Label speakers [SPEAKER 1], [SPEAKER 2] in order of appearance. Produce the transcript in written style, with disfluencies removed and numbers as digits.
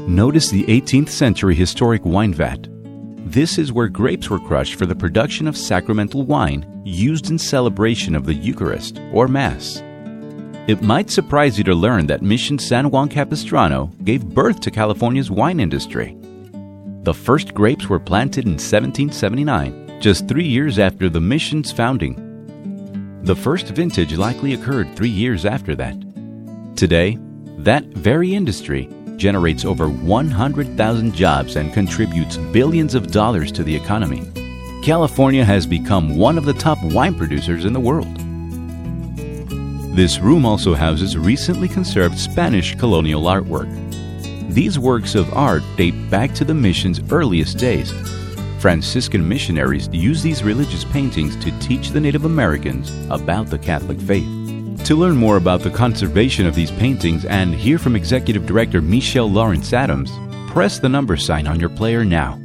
[SPEAKER 1] Notice the 18th century historic wine vat. This is where grapes were crushed for the production of sacramental wine used in celebration of the Eucharist or Mass. It might surprise you to learn that Mission San Juan Capistrano gave birth to California's wine industry. The first grapes were planted in 1779, just 3 years after the mission's founding. The first vintage likely occurred 3 years after that. Today, that very industry generates over 100,000 jobs and contributes billions of dollars to the economy. California has become one of the top wine producers in the world. This room also houses recently conserved Spanish colonial artwork. These works of art date back to the mission's earliest days. Franciscan missionaries used these religious paintings to teach the Native Americans about the Catholic faith. To learn more about the conservation of these paintings and hear from Executive Director Michelle Lawrence Adams, press the number sign on your player now.